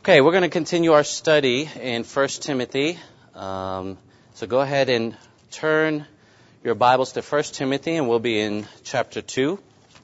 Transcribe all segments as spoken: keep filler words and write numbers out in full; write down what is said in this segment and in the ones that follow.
Okay, we're going to continue our study in First Timothy. Um, so go ahead and turn your Bibles to First Timothy, and we'll be in chapter two.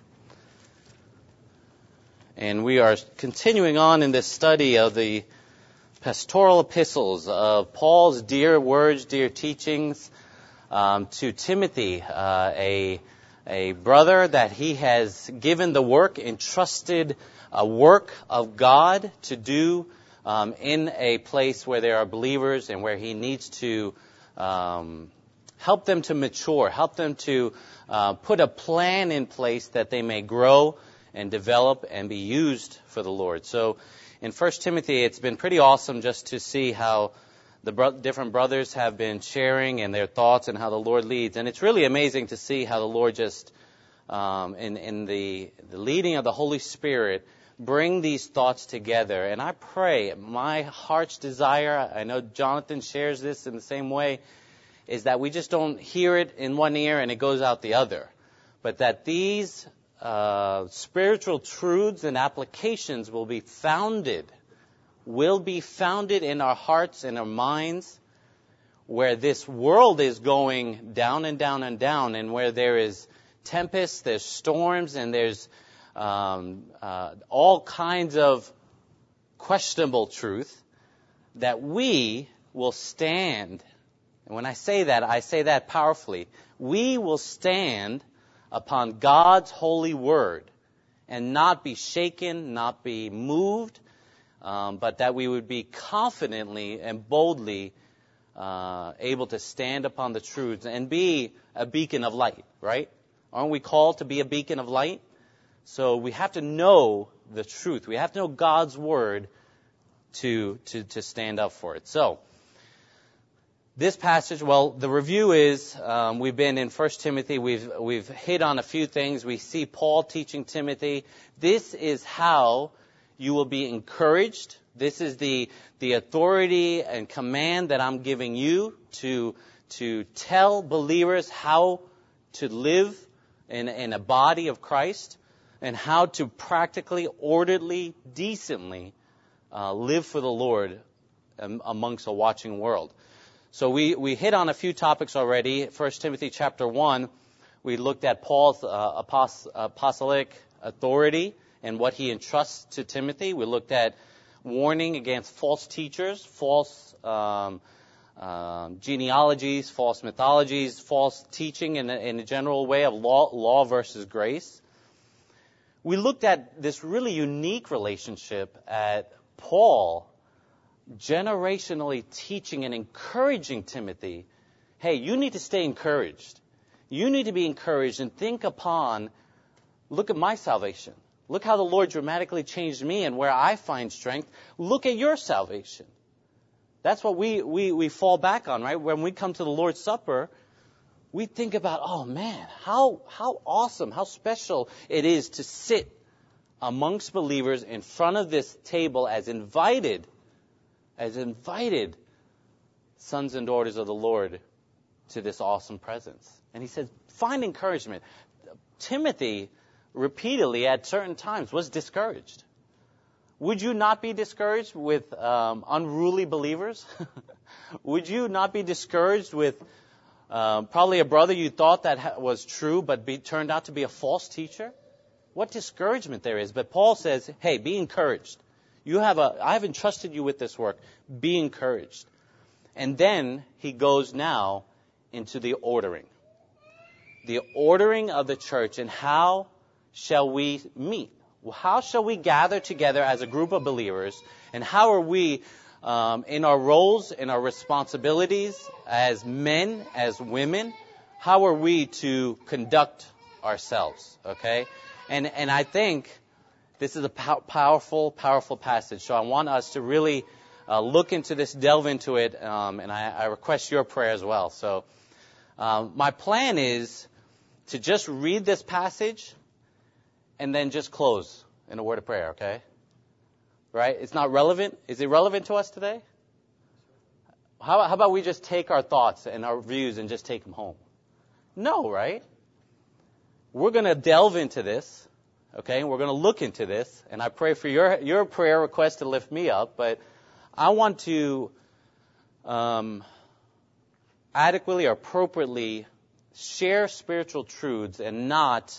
And we are continuing on in this study of the pastoral epistles of Paul's dear words, dear teachings um, to Timothy, uh, a a brother that he has given the work, entrusted a work of God to do um, in a place where there are believers and where he needs to um, help them to mature, help them to uh, put a plan in place that they may grow and develop and be used for the Lord. So in First Timothy, it's been pretty awesome just to see how the bro- different brothers have been sharing and their thoughts and how the Lord leads. And it's really amazing to see how the Lord just, um, in, in the, the leading of the Holy Spirit, bring these thoughts together. And I pray, my heart's desire, I know Jonathan shares this in the same way, is that we just don't hear it in one ear and it goes out the other. But that these uh, spiritual truths and applications will be founded, will be founded in our hearts and our minds, where this world is going down and down and down, and where there is tempests, there's storms, and there's um, uh, all kinds of questionable truth, that we will stand. And when I say that, I say that powerfully. We will stand upon God's holy word and not be shaken, not be moved, um, but that we would be confidently and boldly uh, able to stand upon the truths and be a beacon of light, right? Aren't we called to be a beacon of light? So we have to know the truth. We have to know God's word to to, to stand up for it. So this passage, well, the review is um, we've been in First Timothy. We've we've hit on a few things. We see Paul teaching Timothy. This is how you will be encouraged. This is the the authority and command that I'm giving you to to tell believers how to live in in a body of Christ, and how to practically, orderly, decently uh, live for the Lord um, amongst a watching world. So we, we hit on a few topics already. First Timothy chapter one, we looked at Paul's uh, apost- apostolic authority and what he entrusts to Timothy. We looked at warning against false teachers, false um, um, genealogies, false mythologies, false teaching in a, in a general way of law, law versus grace. We looked at this really unique relationship at Paul generationally teaching and encouraging Timothy, hey, you need to stay encouraged. You need to be encouraged and think upon, look at my salvation. Look how the Lord dramatically changed me and where I find strength. Look at your salvation. That's what we, we, we fall back on, right? When we come to the Lord's Supper, we think about, oh man, how how awesome, how special it is to sit amongst believers in front of this table as invited, as invited sons and daughters of the Lord to this awesome presence. And he says, find encouragement. Timothy, repeatedly at certain times, was discouraged. Would you not be discouraged with um, unruly believers? Would you not be discouraged with Um, probably a brother you thought that ha- was true, but be, turned out to be a false teacher? What discouragement there is. But Paul says, hey, be encouraged. You have a, I have entrusted you with this work. Be encouraged. And then he goes now into the ordering. The ordering of the church, and how shall we meet? How shall we gather together as a group of believers? And how are we Um, in our roles, in our responsibilities as men, as women, how are we to conduct ourselves, okay? And and I think this is a pow- powerful, powerful passage. So I want us to really uh, look into this, delve into it, um, and I, I request your prayer as well. So um, my plan is to just read this passage and then just close in a word of prayer, okay? Right? It's not relevant. Is it relevant to us today? How, how about we just take our thoughts and our views and just take them home? No, right? We're going to delve into this, okay? And we're going to look into this, and I pray for your your prayer request to lift me up, but I want to um, adequately or appropriately share spiritual truths and not,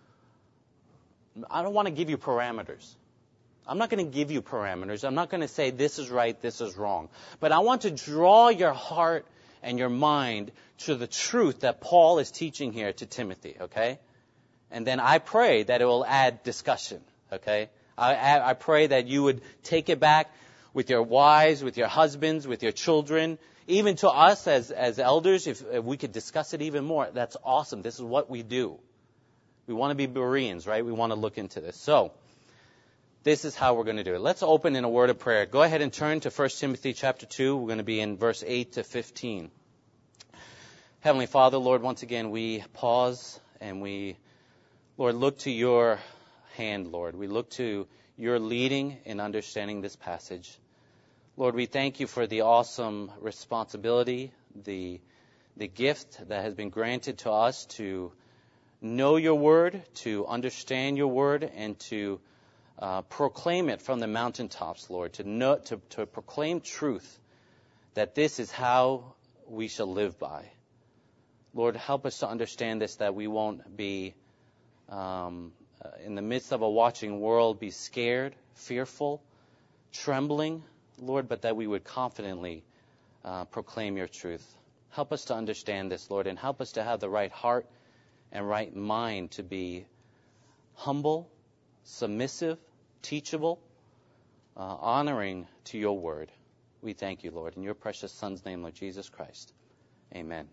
I don't want to give you parameters. I'm not going to give you parameters. I'm not going to say this is right, this is wrong. But I want to draw your heart and your mind to the truth that Paul is teaching here to Timothy, okay? And then I pray that it will add discussion, okay? I, I pray that you would take it back with your wives, with your husbands, with your children, even to us as, as elders, if, if we could discuss it even more. That's awesome. This is what we do. We want to be Bereans, right? We want to look into this. So, this is how we're going to do it. Let's open in a word of prayer. Go ahead and turn to First Timothy chapter two. We're going to be in verse eight to fifteen. Heavenly Father, Lord, once again, we pause and we, Lord, look to your hand, Lord. We look to your leading in understanding this passage. Lord, we thank you for the awesome responsibility, the, the gift that has been granted to us to know your word, to understand your word, and to Uh, proclaim it from the mountaintops, Lord, to, know, to, to proclaim truth, that this is how we shall live by. Lord, help us to understand this, that we won't be, um, in the midst of a watching world, be scared, fearful, trembling, Lord, but that we would confidently uh, proclaim your truth. Help us to understand this, Lord, and help us to have the right heart and right mind to be humble, submissive, teachable, uh, honoring to your word. We thank you, Lord, in your precious Son's name, Lord Jesus Christ. Amen.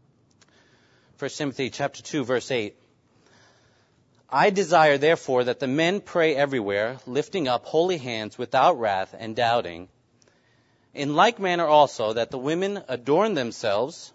First Timothy chapter two, verse eight. I desire, therefore, that the men pray everywhere, lifting up holy hands without wrath and doubting. In like manner also, that the women adorn themselves,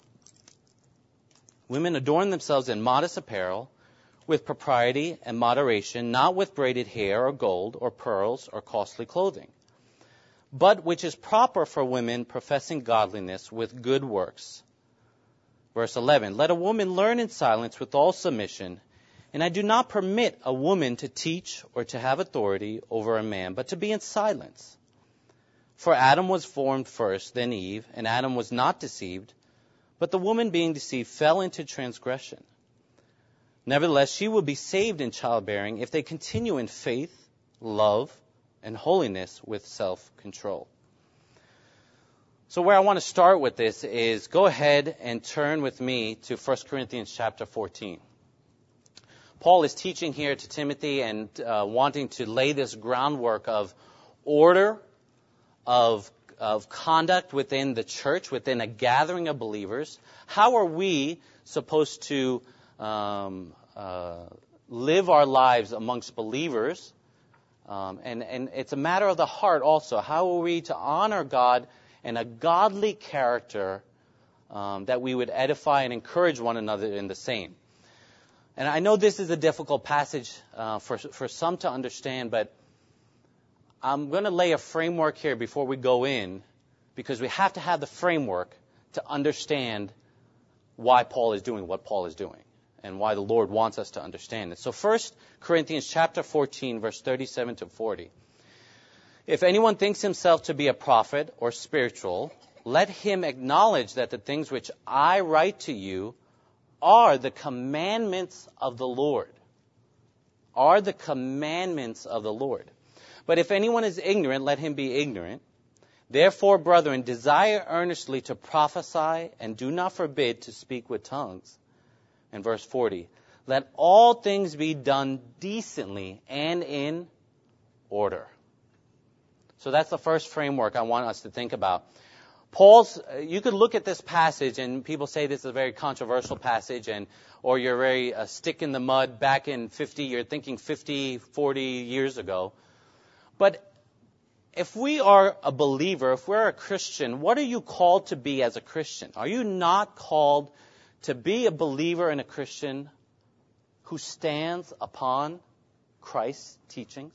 women adorn themselves in modest apparel, with propriety and moderation, not with braided hair or gold or pearls or costly clothing, but which is proper for women professing godliness with good works. Verse eleven, let a woman learn in silence with all submission, and I do not permit a woman to teach or to have authority over a man, but to be in silence. For Adam was formed first, then Eve, and Adam was not deceived, but the woman being deceived fell into transgression. Nevertheless, she will be saved in childbearing if they continue in faith, love, and holiness with self-control. So where I want to start with this is go ahead and turn with me to First Corinthians chapter fourteen. Paul is teaching here to Timothy and uh, wanting to lay this groundwork of order, of, of conduct within the church, within a gathering of believers. How are we supposed to Um, uh, live our lives amongst believers? Um, and, and it's a matter of the heart also. How are we to honor God and a godly character um, that we would edify and encourage one another in the same? And I know this is a difficult passage uh, for, for some to understand, but I'm going to lay a framework here before we go in, because we have to have the framework to understand why Paul is doing what Paul is doing, and why the Lord wants us to understand it. So First Corinthians chapter fourteen, verse thirty-seven to forty. If anyone thinks himself to be a prophet or spiritual, let him acknowledge that the things which I write to you are the commandments of the Lord. Are the commandments of the Lord. But if anyone is ignorant, let him be ignorant. Therefore, brethren, desire earnestly to prophesy, and do not forbid to speak with tongues. And verse forty, let all things be done decently and in order. So that's the first framework I want us to think about. Paul's, you could look at this passage and people say this is a very controversial passage, and or you're very uh, stick in the mud back in fifty, you're thinking fifty, forty years ago. But if we are a believer, if we're a Christian, what are you called to be as a Christian? Are you not called to be a believer and a Christian who stands upon Christ's teachings?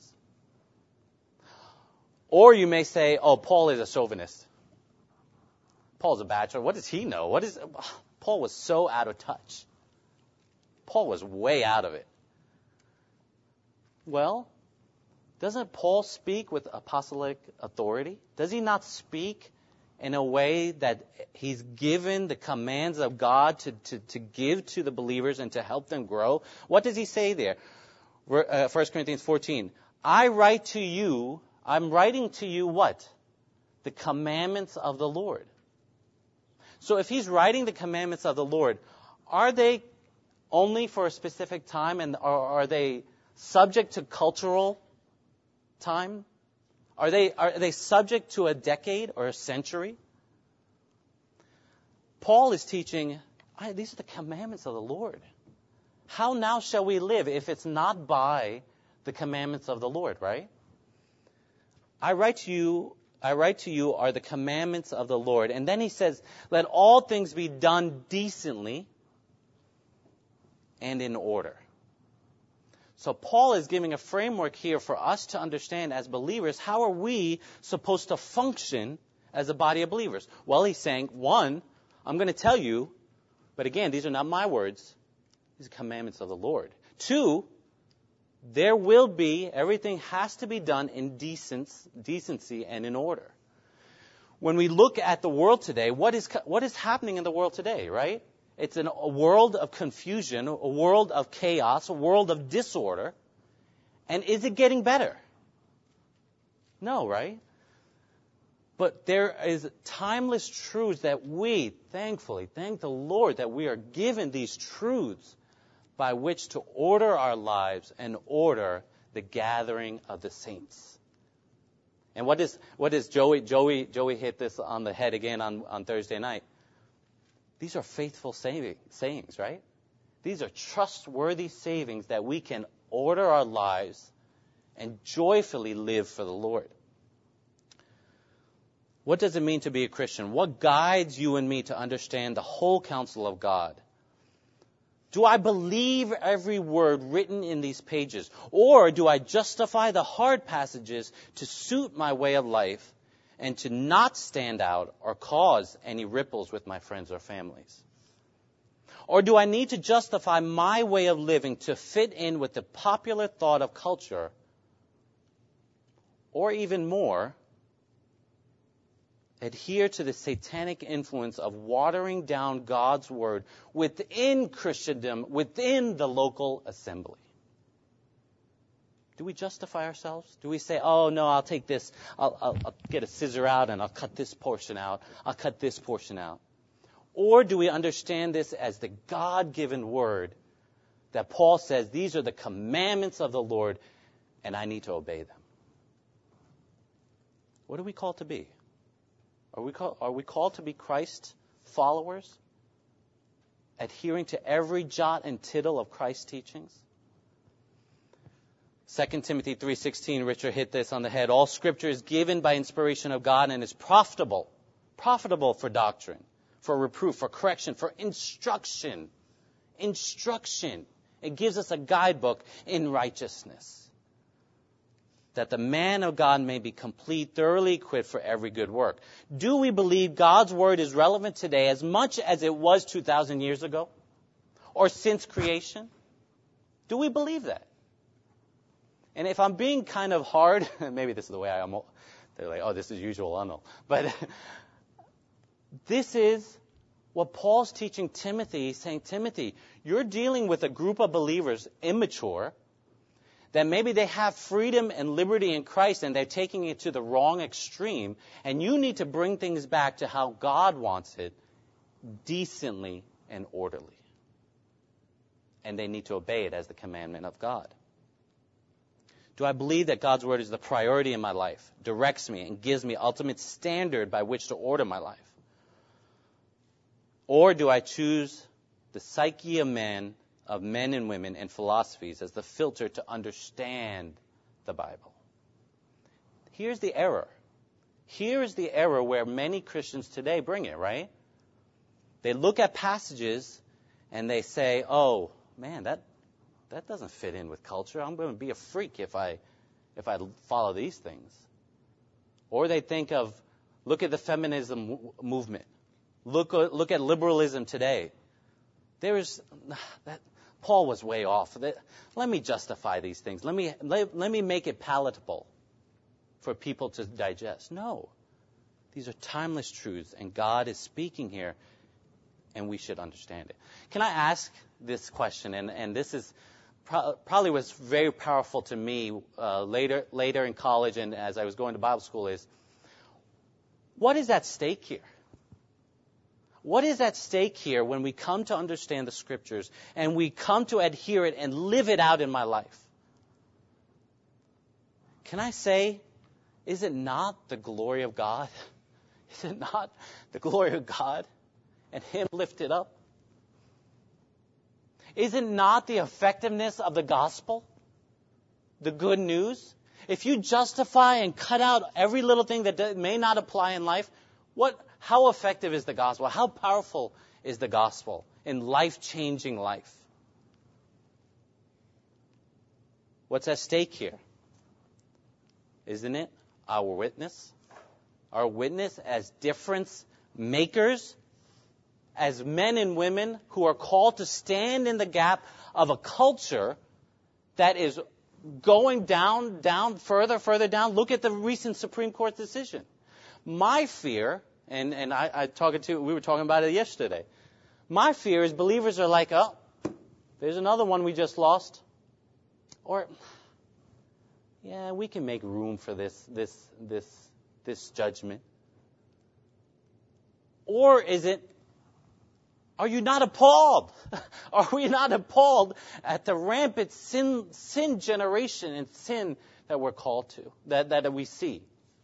Or you may say, oh, Paul is a chauvinist. Paul's a bachelor. What does he know? What is Paul was so out of touch. Paul was way out of it. Well, doesn't Paul speak with apostolic authority? Does he not speak in a way that he's given the commands of God to, to, to give to the believers and to help them grow? What does he say there? Uh, First Corinthians fourteen. I write to you, I'm writing to you what? The commandments of the Lord. So if he's writing the commandments of the Lord, are they only for a specific time, and are, are they subject to cultural time? Are they, are they subject to a decade or a century? Paul is teaching, these are the commandments of the Lord. How now shall we live if it's not by the commandments of the Lord, right? I write to you, I write to you are the commandments of the Lord. And then he says, let all things be done decently and in order. So Paul is giving a framework here for us to understand as believers, how are we supposed to function as a body of believers? Well, he's saying, one, I'm going to tell you, but again, these are not my words. These are commandments of the Lord. Two, there will be, everything has to be done in decence, decency and in order. When we look at the world today, what is, what is happening in the world today, right? It's an, a world of confusion, a world of chaos, a world of disorder. And is it getting better? No, right? But there is timeless truths that we, thankfully, thank the Lord that we are given these truths by which to order our lives and order the gathering of the saints. And what is, what is Joey, Joey, Joey hit this on the head again on, on Thursday night. These are faithful sayings, right? These are trustworthy sayings that we can order our lives and joyfully live for the Lord. What does it mean to be a Christian? What guides you and me to understand the whole counsel of God? Do I believe every word written in these pages? Or do I justify the hard passages to suit my way of life and to not stand out or cause any ripples with my friends or families? Or do I need to justify my way of living to fit in with the popular thought of culture? Or even more, adhere to the satanic influence of watering down God's word within Christendom, within the local assembly? Do we justify ourselves? Do we say, oh, no, I'll take this, I'll, I'll, I'll get a scissor out and I'll cut this portion out, I'll cut this portion out? Or do we understand this as the God-given word that Paul says, these are the commandments of the Lord and I need to obey them? What are we called to be? Are we call, are we called to be Christ followers, adhering to every jot and tittle of Christ's teachings? Second Timothy three sixteen, Richard hit this on the head. All Scripture is given by inspiration of God and is profitable, profitable for doctrine, for reproof, for correction, for instruction. Instruction. It gives us a guidebook in righteousness, that the man of God may be complete, thoroughly equipped for every good work. Do we believe God's word is relevant today as much as it was two thousand years ago? Or since creation? Do we believe that? And if I'm being kind of hard, maybe this is the way I am, they're like, oh, this is usual, I know. But this is what Paul's teaching Timothy, saying, Timothy, you're dealing with a group of believers, immature, that maybe they have freedom and liberty in Christ and they're taking it to the wrong extreme. And you need to bring things back to how God wants it, decently and orderly. And they need to obey it as the commandment of God. Do I believe that God's word is the priority in my life, directs me, and gives me ultimate standard by which to order my life? Or do I choose the psyche of men, of men and women and philosophies as the filter to understand the Bible? Here's the error. Here's the error where many Christians today bring it, right? They look at passages and they say, oh, man, that that doesn't fit in with culture. I'm going to be a freak if I if I follow these things. Or they think of, look at the feminism movement. Look look at liberalism today. There is that Paul was way off. Let me justify these things. Let me, let, let me make it palatable for people to digest. No. These are timeless truths, and God is speaking here, and we should understand it. Can I ask this question? And, and this is pro- probably was very powerful to me uh, later later in college and as I was going to Bible school is, what is at stake here? What is at stake here when we come to understand the Scriptures and we come to adhere it and live it out in my life? Can I say, is it not the glory of God? Is it not the glory of God and Him lifted up? Is it not the effectiveness of the gospel? The good news? If you justify and cut out every little thing that may not apply in life, what, how effective is the gospel? How powerful is the gospel in life-changing life? What's at stake here? Isn't it our witness? Our witness as difference makers, as men and women who are called to stand in the gap of a culture that is going down, down, further, further down. Look at the recent Supreme Court decision. My fear, and, and I, I talking to, we were talking about it yesterday. My fear is believers are like, oh, there's another one we just lost. Or, yeah, we can make room for this, this, this, this judgment. Or is it, are you not appalled? Are we not appalled at the rampant sin, sin generation and sin that we're called to, that, that we see?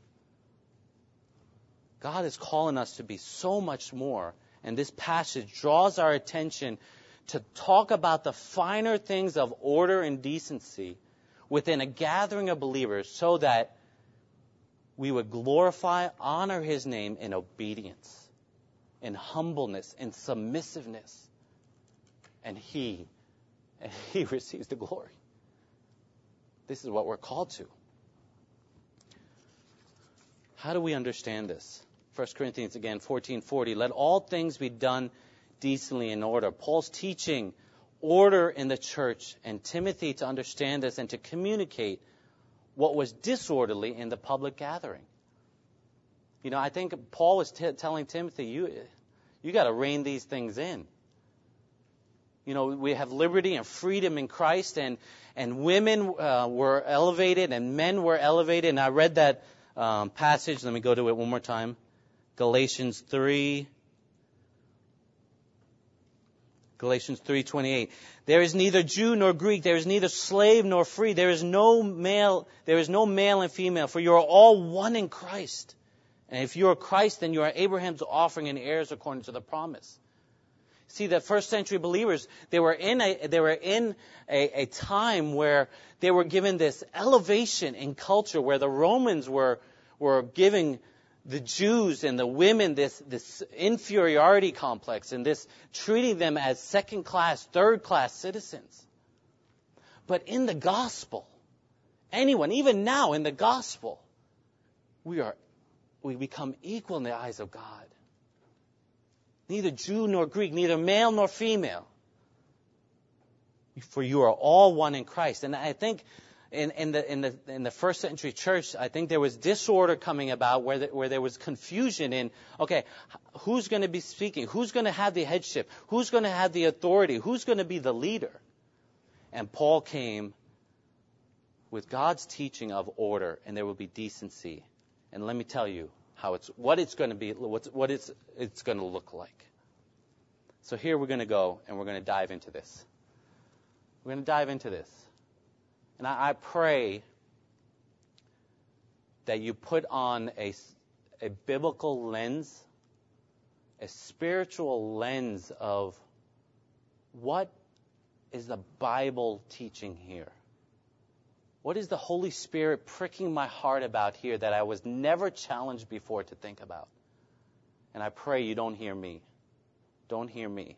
God is calling us to be so much more, and this passage draws our attention to talk about the finer things of order and decency within a gathering of believers so that we would glorify, honor His name in obedience, in humbleness, in submissiveness. And He, and He receives the glory. This is what we're called to. How do we understand this? First Corinthians, again, fourteen forty. Let all things be done decently in order. Paul's teaching order in the church, and Timothy to understand this and to communicate what was disorderly in the public gathering. You know, I think Paul was t- telling Timothy, you you got to rein these things in. You know, we have liberty and freedom in Christ, and and women uh, were elevated and men were elevated. And I read that um, passage. Let me go to it one more time. Galatians three. Galatians three twenty-eight. There is neither Jew nor Greek, there is neither slave nor free, there is no male, there is no male and female, for you are all one in Christ. And if you are Christ, then you are Abraham's offering and heirs according to the promise. See, the first century believers, they were in a they were in a, a time where they were given this elevation in culture, where the Romans were were giving the Jews and the women this, this inferiority complex and this treating them as second class, third class citizens. But in the gospel, anyone, even now in the gospel, we are we become equal in the eyes of God. Neither Jew nor Greek, neither male nor female. For you are all one in Christ. And I think In, in the in the in the first century church, I think there was disorder coming about where the, where there was confusion in, okay, who's going to be speaking? Who's going to have the headship? Who's going to have the authority? Who's going to be the leader? And Paul came with God's teaching of order, and there will be decency. And let me tell you how it's what it's going to be, what's, what it's it's going to look like. So here we're going to go, and we're going to dive into this. We're going to dive into this. And I, I pray that you put on a, a biblical lens, a spiritual lens of what is the Bible teaching here? What is the Holy Spirit pricking my heart about here that I was never challenged before to think about? And I pray you don't hear me. Don't hear me.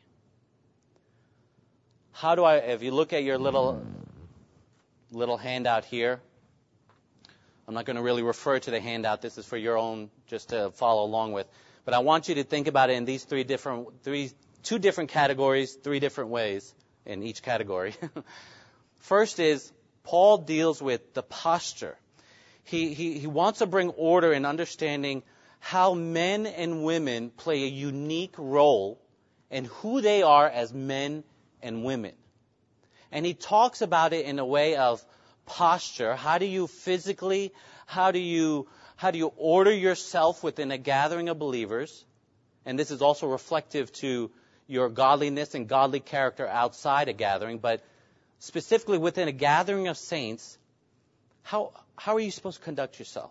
How do I, if you look at your little... little handout here. I'm not going to really refer to the handout. This is for your own, just to follow along with. But I want you to think about it in these three different, three, two different categories, three different ways. in each category. First is Paul deals with the posture. He, he, he wants to bring order in understanding how men and women play a unique role in who they are as men and women. And he talks about it in a way of posture. How do you physically, how do you, how do you order yourself within a gathering of believers? And this is also reflective to your godliness and godly character outside a gathering, but specifically within a gathering of saints, how, how are you supposed to conduct yourself?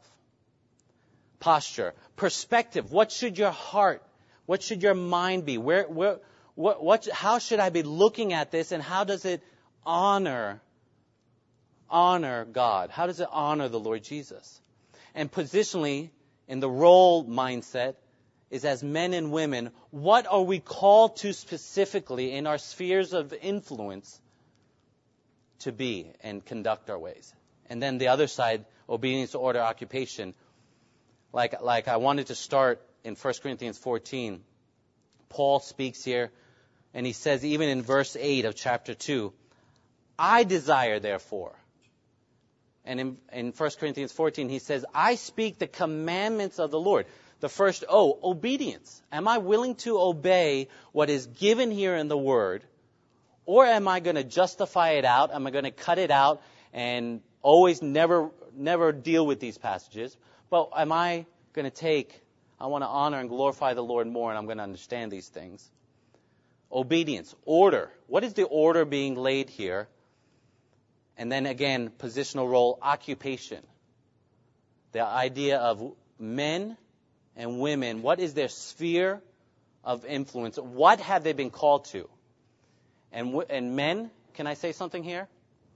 Posture, perspective. What should your heart, what should your mind be? Where, where, what, what, how should I be looking at this, and how does it honor, honor God? How does it honor the Lord Jesus? And positionally, in the role mindset, is as men and women, what are we called to specifically in our spheres of influence to be and conduct our ways? And then the other side, obedience to order, occupation. Like, like I wanted to start in First Corinthians fourteen. Paul speaks here, and he says, even in verse eight of chapter two, I desire, therefore. And in, in First Corinthians fourteen, he says, I speak the commandments of the Lord. The first O, obedience. Am I willing to obey what is given here in the Word? Or am I going to justify it out? Am I going to cut it out and always never, never deal with these passages? But am I going to take, I want to honor and glorify the Lord more, and I'm going to understand these things. Obedience, order. What is the order being laid here? And then again, positional role, occupation. The idea of men and women, what is their sphere of influence? What have they been called to? And, w- and men, can I say something here?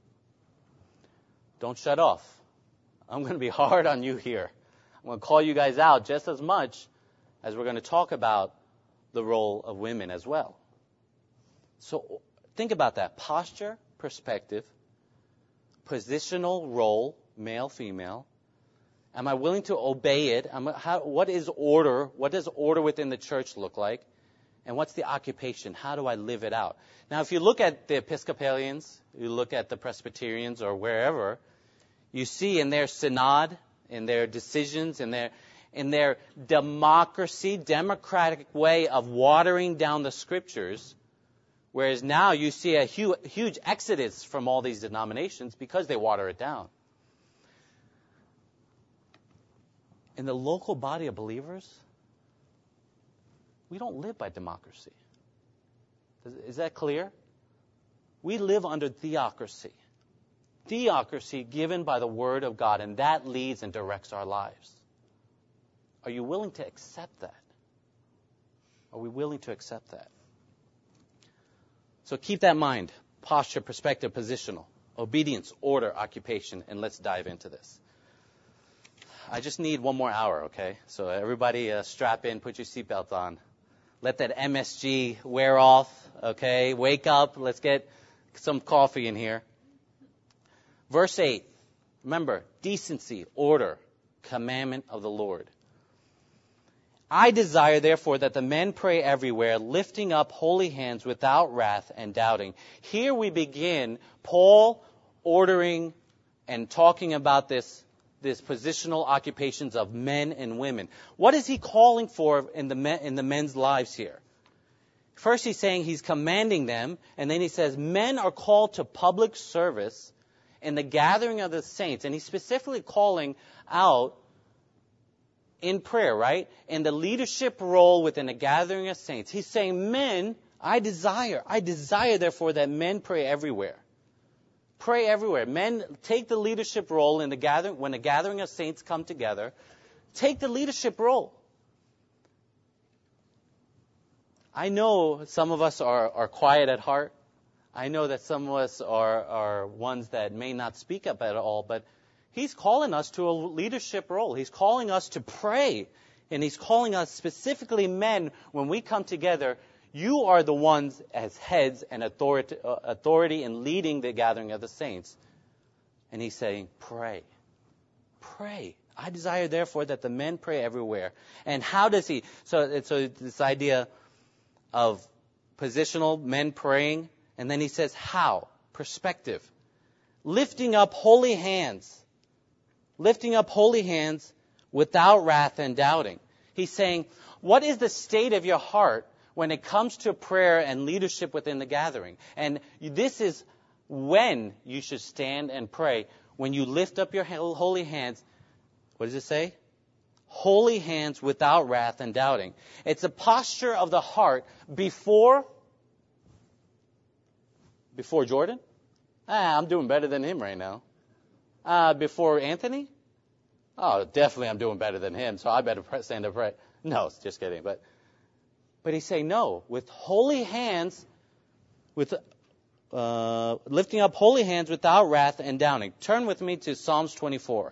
Don't shut off. I'm going to be hard on you here. I'm going to call you guys out just as much as we're going to talk about the role of women as well. So think about that. Posture, perspective, positional role, male, female. Am I willing to obey it? Am I, how, what is order? What does order within the church look like? And what's the occupation? How do I live it out? Now, if you look at the Episcopalians, you look at the Presbyterians or wherever, you see in their synod, in their decisions, in their in their democracy, democratic way of watering down the scriptures, whereas now you see a huge, huge exodus from all these denominations because they water it down. In the local body of believers, we don't live by democracy. Is that clear? We live under theocracy. Theocracy given by the Word of God, and that leads and directs our lives. Are you willing to accept that? Are we willing to accept that? So keep that in mind. Posture, perspective, positional. Obedience, order, occupation, and let's dive into this. I just need one more hour, okay? So everybody uh, strap in, put your seatbelt on. Let that M S G wear off, okay? Wake up. Let's get some coffee in here. Verse eight. Remember, decency, order, commandment of the Lord. I desire, therefore, that the men pray everywhere, lifting up holy hands without wrath and doubting. Here we begin, Paul ordering and talking about this This positional occupations of men and women. What is he calling for in the men, in the men's lives here? First he's saying he's commanding them, and then he says men are called to public service in the gathering of the saints, and he's specifically calling out in prayer, right? In the leadership role within a gathering of saints. He's saying, men, I desire, I desire therefore that men pray everywhere. Pray everywhere. Men, take the leadership role in the gathering. When a gathering of saints come together, take the leadership role. I know some of us are, are quiet at heart. I know that some of us are, are ones that may not speak up at all, but he's calling us to a leadership role. He's calling us to pray, and he's calling us specifically men, when we come together, you are the ones as heads and authority, uh, authority in leading the gathering of the saints. And he's saying, pray. Pray. I desire, therefore, that the men pray everywhere. And how does he? So, so this idea of positional men praying, And then he says, how? Perspective. Lifting up holy hands. Lifting up holy hands without wrath and doubting. He's saying, what is the state of your heart when it comes to prayer and leadership within the gathering? And this is when you should stand and pray. When you lift up your holy hands, what does it say? Holy hands without wrath and doubting. It's a posture of the heart before, before Jordan? Ah, I'm doing better than him right now. Uh, before Anthony? Oh, definitely I'm doing better than him, so I better stand up right. No, just kidding. But but he's saying, no, with holy hands, with uh, lifting up holy hands without wrath and doubting. Turn with me to Psalms twenty-four.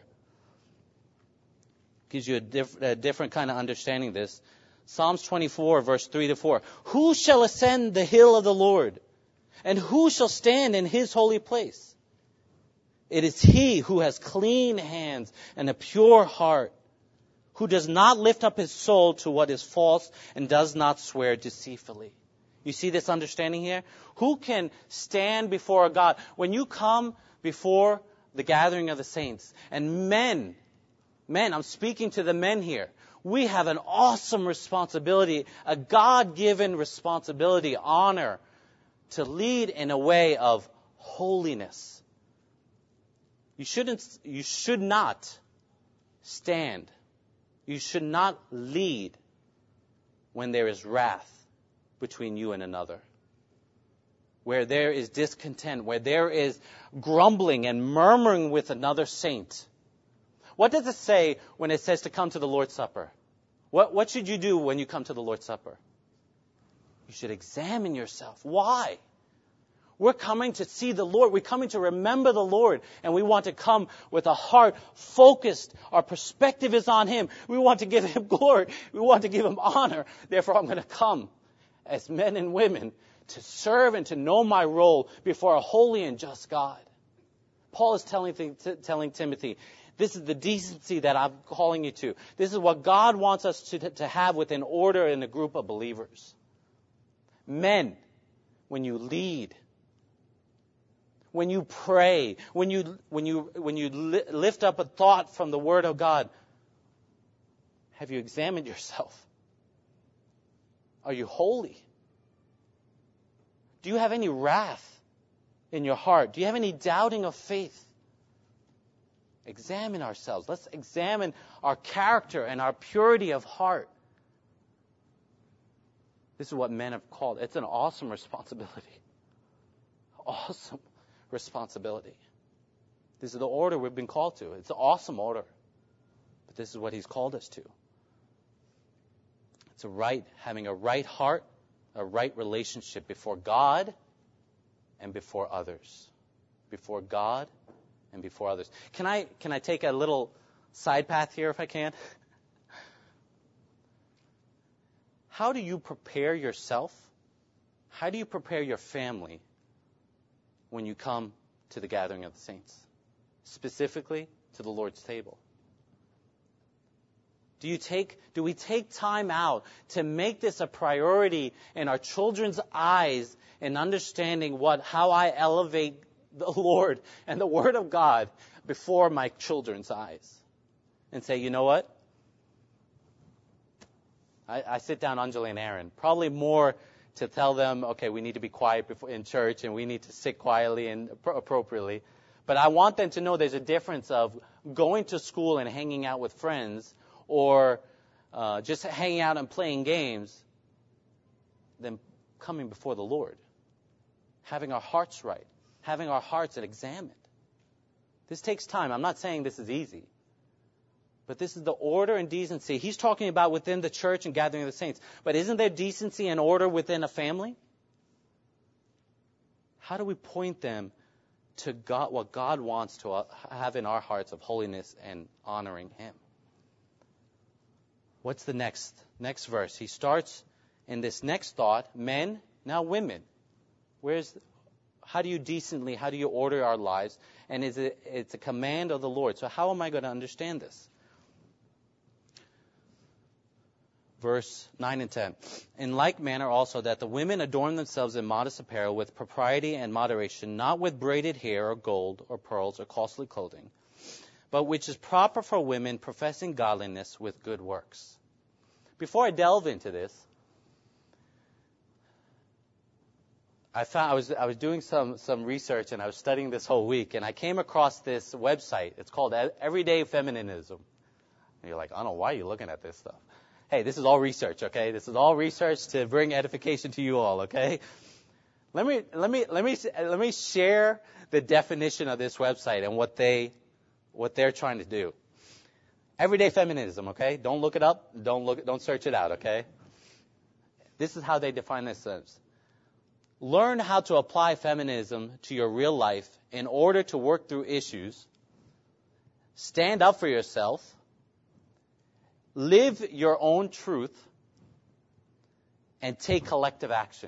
Gives you a, diff- a different kind of understanding of this. Psalms twenty-four, verse three to four. Who shall ascend the hill of the Lord? And who shall stand in his holy place? It is he who has clean hands and a pure heart, who does not lift up his soul to what is false and does not swear deceitfully. You see this understanding here? Who can stand before God? When you come before the gathering of the saints, and men, men, I'm speaking to the men here, we have an awesome responsibility, a God-given responsibility, honor, to lead in a way of holiness. You shouldn't, you should not stand. You should not lead when there is wrath between you and another. Where there is discontent, where there is grumbling and murmuring with another saint. What does it say when it says to come to the Lord's Supper? What, what should you do when you come to the Lord's Supper? You should examine yourself. Why? We're coming to see the Lord. We're coming to remember the Lord. And we want to come with a heart focused. Our perspective is on Him. We want to give Him glory. We want to give Him honor. Therefore, I'm going to come as men and women to serve and to know my role before a holy and just God. Paul is telling, telling Timothy, this is the decency that I'm calling you to. This is what God wants us to, to have within order in a group of believers. Men, when you lead, when you pray, when you when you when you li- lift up a thought from the Word of God, have you examined yourself? Are you holy? Do you have any wrath in your heart? Do you have any doubting of faith? Examine ourselves. Let's examine our character and our purity of heart. This is what men have called. It's an awesome responsibility. Awesome responsibility. This is the order we've been called to. It's an awesome order. But this is what He's called us to. It's a right, having a right heart, a right relationship before God and before others. Before God and before others. Can I can I take a little side path here if I can? How do you prepare yourself? How do you prepare your family when you come to the gathering of the saints? Specifically to the Lord's table. Do you take do we take time out to make this a priority in our children's eyes in understanding what how I elevate the Lord and the Word of God before my children's eyes? And say, you know what? I, I sit down Anjali and Aaron, probably more to tell them, okay, we need to be quiet before, in church and we need to sit quietly and pro- appropriately. But I want them to know there's a difference of going to school and hanging out with friends or uh, just hanging out and playing games than coming before the Lord. Having our hearts right. Having our hearts examined. This takes time. I'm not saying this is easy. But this is the order and decency. He's talking about within the church and gathering of the saints. But isn't there decency and order within a family? How do we point them to God, what God wants to have in our hearts of holiness and honoring Him? What's the next next verse? He starts in this next thought, men, now women. Where's how do you decently, how do you order our lives? And is it, it's a command of the Lord. So how am I going to understand this? verse nine and ten. In like manner also that the women adorn themselves in modest apparel with propriety and moderation, not with braided hair or gold or pearls or costly clothing, but which is proper for women professing godliness with good works. Before I delve into this, I found I was I was doing some some research and I was studying this whole week, and I came across this website. It's called Everyday Feminism. And you're like, I don't know why you're looking at this stuff. Hey, this is all research, okay? This is all research to bring edification to you all, okay? Let me let me let me let me share the definition of this website and what they what they're trying to do. Everyday feminism, okay? Don't look it up. Don't look don't search it out, okay? This is how they define this. Learn how to apply feminism to your real life in order to work through issues. Stand up for yourself. Live your own truth. And take collective action.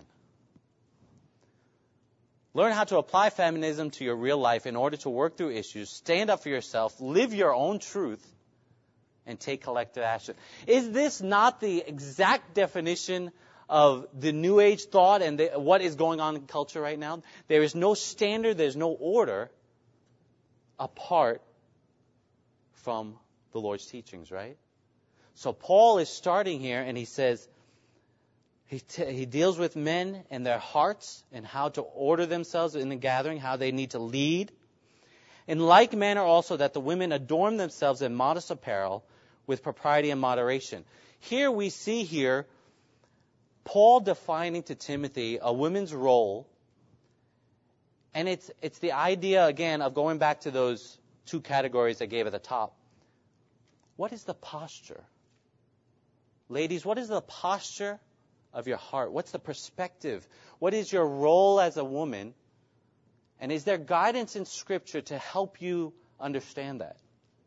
Learn how to apply feminism to your real life in order to work through issues. Stand up for yourself. Live your own truth. And take collective action. Is this not the exact definition of the New Age thought and the, what is going on in culture right now? There is no standard, there's no order apart from the Lord's teachings, right? So Paul is starting here and he says, he, t- he deals with men and their hearts and how to order themselves in the gathering, how they need to lead. In like manner also that the women adorn themselves in modest apparel with propriety and moderation. Here we see here Paul defining to Timothy a woman's role, and it's it's the idea, again, of going back to those two categories I gave at the top. What is the posture? Ladies, what is the posture of your heart? What's the perspective? What is your role as a woman? And is there guidance in Scripture to help you understand that?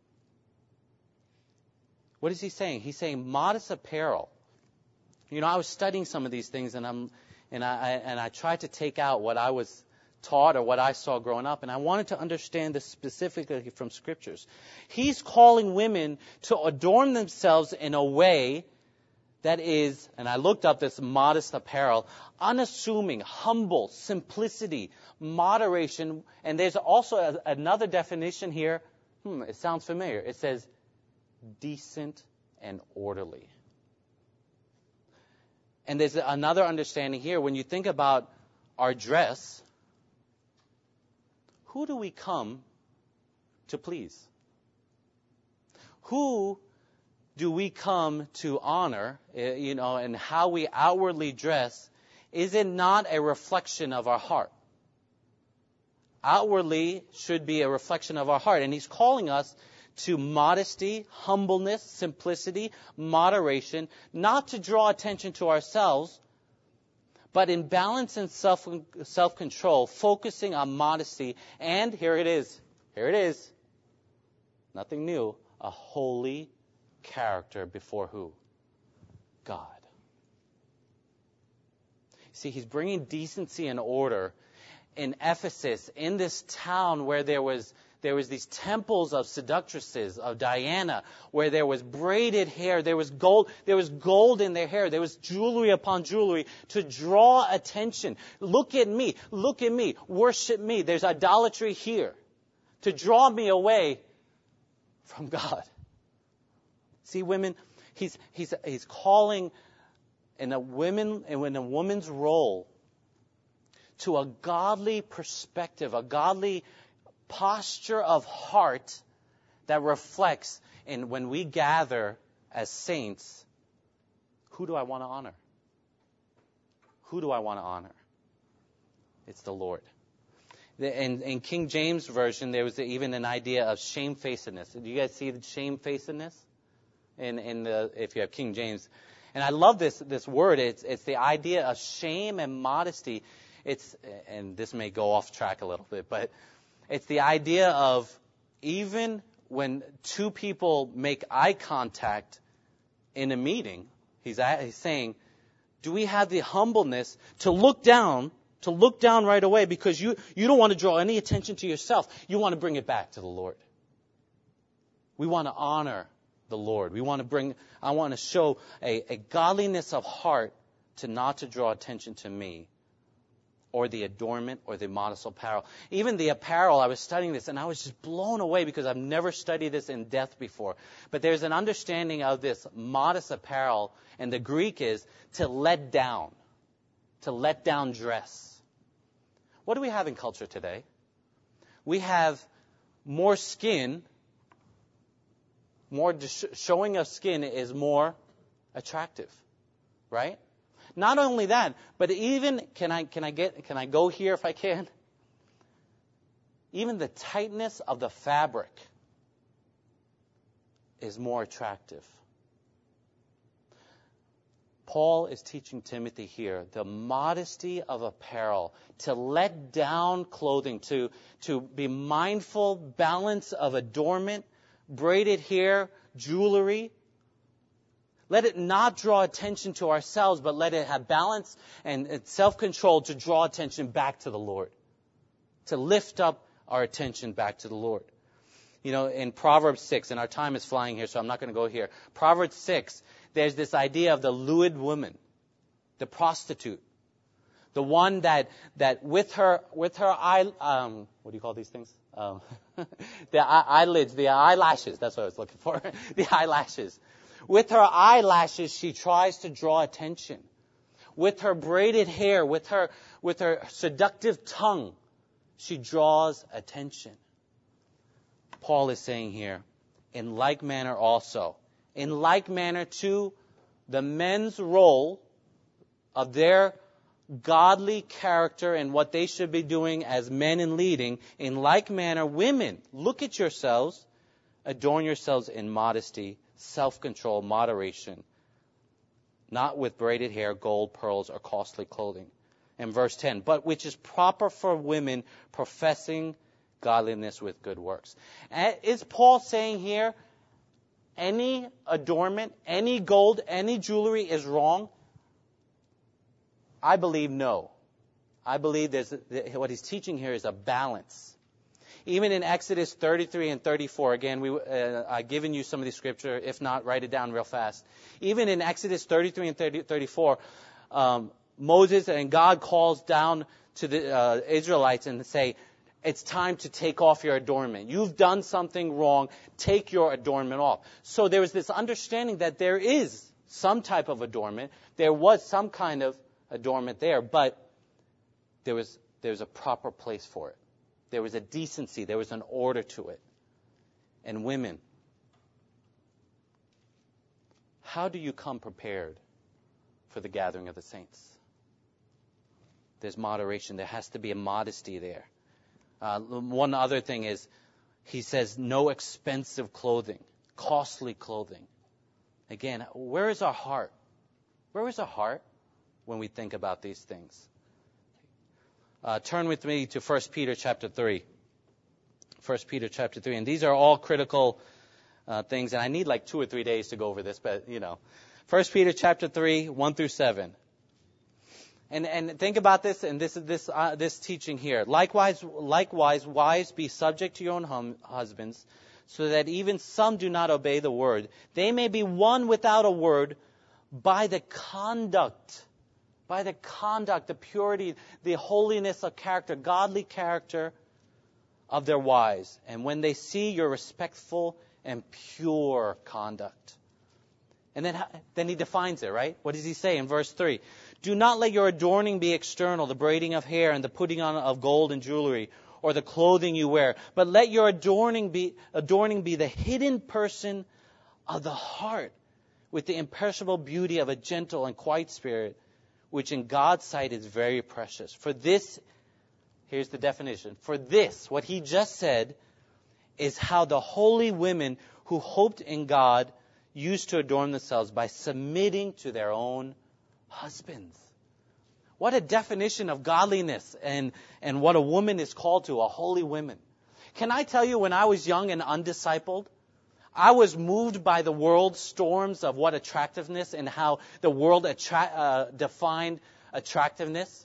What is he saying? He's saying modest apparel. You know, I was studying some of these things, and I'm, and I, and I tried to take out what I was taught or what I saw growing up, and I wanted to understand this specifically from Scriptures. He's calling women to adorn themselves in a way that is, and I looked up this modest apparel, unassuming, humble, simplicity, moderation, and there's also a, another definition here. Hmm, it sounds familiar. It says decent and orderly. And there's another understanding here. When you think about our dress, who do we come to please? Who do we come to honor, you know, and how we outwardly dress? Is it not a reflection of our heart? Outwardly should be a reflection of our heart. And he's calling us to modesty, humbleness, simplicity, moderation, not to draw attention to ourselves, but in balance and self, self-control, focusing on modesty. And here it is. Here it is. Nothing new. A holy character before who? God. See, he's bringing decency and order in Ephesus, in this town where there was There was these temples of seductresses, of Diana, where there was braided hair, there was gold, there was gold in their hair, there was jewelry upon jewelry to draw attention. Look at me, look at me, worship me. There's idolatry here to draw me away from God. See, women, he's he's he's calling in a women in a woman's role to a godly perspective, a godly posture of heart that reflects in when we gather as saints, who do I want to honor? Who do I want to honor? It's the Lord. In, in King James Version, there was even an idea of shamefacedness. Do you guys see the shamefacedness in, in the, if you have King James? And I love this this word. It's it's the idea of shame and modesty. It's, and this may go off track a little bit, but it's the idea of even when two people make eye contact in a meeting, he's, he's saying, do we have the humbleness to look down, to look down right away because you, you don't want to draw any attention to yourself. You want to bring it back to the Lord. We want to honor the Lord. We want to bring, I want to show a, a godliness of heart to not to draw attention to me or the adornment or the modest apparel. Even the apparel, I was studying this and I was just blown away because I've never studied this in depth before. But there's an understanding of this modest apparel, and the Greek is to let down, to let down dress. What do we have in culture today? We have more skin, more showing of skin is more attractive, right? Not only that, but even, can I, can I get, can I go here if I can? Even the tightness of the fabric is more attractive. Paul is teaching Timothy here the modesty of apparel, to let down clothing, to, to be mindful, balance of adornment, braided hair, jewelry. Let it not draw attention to ourselves, but let it have balance and self-control to draw attention back to the Lord, to lift up our attention back to the Lord. You know, in Proverbs six, and our time is flying here, so I'm not going to go here. Proverbs six, there's this idea of the lewd woman, the prostitute, the one that that with her with her eye, um, what do you call these things? Um, the eye, eyelids, the eyelashes. That's what I was looking for. The eyelashes. With her eyelashes, she tries to draw attention. With her braided hair, with her with her seductive tongue, she draws attention. Paul is saying here, in like manner also, in like manner too, the men's role of their godly character and what they should be doing as men in leading, in like manner, women, look at yourselves, adorn yourselves in modesty, self-control, moderation, not with braided hair, gold, pearls, or costly clothing. And verse ten, but which is proper for women professing godliness with good works. Is Paul saying here, any adornment, any gold, any jewelry is wrong? I believe no. I believe there's what he's teaching here is a balance. Even in Exodus thirty-three and thirty-four, again, we, uh, I've given you some of the scripture. If not, write it down real fast. Even in Exodus thirty-three and thirty, thirty-four, um, Moses and God calls down to the uh, Israelites and say, it's time to take off your adornment. You've done something wrong. Take your adornment off. So there was this understanding that there is some type of adornment. There was some kind of adornment there, but there was there was a proper place for it. There was a decency. There was an order to it. And women, how do you come prepared for the gathering of the saints? There's moderation. There has to be a modesty there. Uh, one other thing is, he says, no expensive clothing, costly clothing. Again, where is our heart? Where is our heart when we think about these things? Uh, turn with me to First Peter chapter three. First Peter chapter three. And these are all critical uh, things. And I need like two or three days to go over this, but, you know. First Peter chapter three, one through seven. And and think about this, and this this uh, this teaching here. Likewise, likewise, wives, be subject to your own hum, husbands, so that even some do not obey the word. They may be won without a word by the conduct, by the conduct, the purity, the holiness of character, godly character of their wives. And when they see your respectful and pure conduct. And then, then he defines it, right? What does he say in verse three? Do not let your adorning be external, the braiding of hair and the putting on of gold and jewelry, or the clothing you wear. But let your adorning be, adorning be the hidden person of the heart, with the imperishable beauty of a gentle and quiet spirit, which in God's sight is very precious. For this, here's the definition. For this, what he just said, is how the holy women who hoped in God used to adorn themselves by submitting to their own husbands. What a definition of godliness and, and what a woman is called to, a holy woman. Can I tell you, when I was young and undiscipled, I was moved by the world's storms of what attractiveness and how the world attra- uh, defined attractiveness.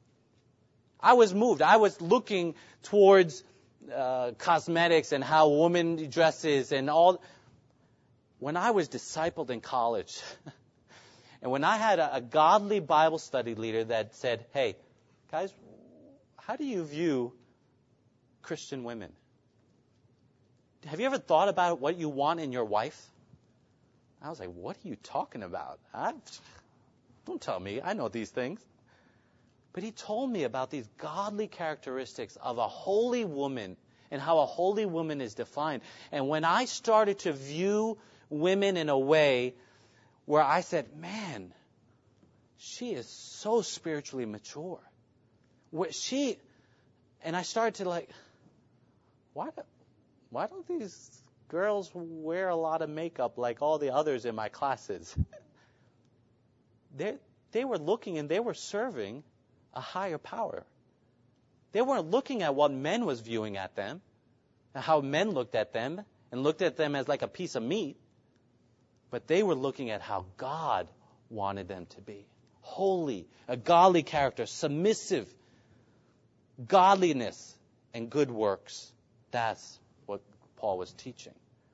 I was moved. I was looking towards uh, cosmetics and how women dresses and all. when I was discipled in college, and when I had a, a godly Bible study leader that said, hey, guys, how do you view Christian women? Have you ever thought about what you want in your wife? I was like, what are you talking about? I, don't tell me. I know these things. But he told me about these godly characteristics of a holy woman and how a holy woman is defined. And when I started to view women in a way where I said, man, she is so spiritually mature. Where she, and I started to like, why, do, why don't these girls wear a lot of makeup like all the others in my classes? they they were looking and they were serving a higher power. They weren't looking at what men was viewing at them, and how men looked at them, and looked at them as like a piece of meat. But they were looking at how God wanted them to be. Holy, a godly character, submissive, godliness, and good works. That's what Paul was teaching.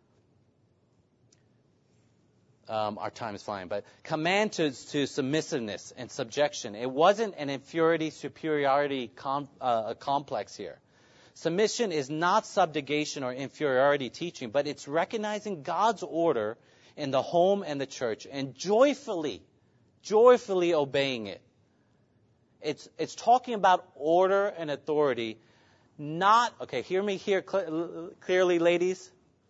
Um, our time is flying, but command to, to submissiveness and subjection. It wasn't an inferiority, superiority com, uh, complex here. Submission is not subjugation or inferiority teaching, but it's recognizing God's order in the home and the church and joyfully, joyfully obeying it. It's, it's talking about order and authority, not, okay, hear me here cl- clearly, ladies.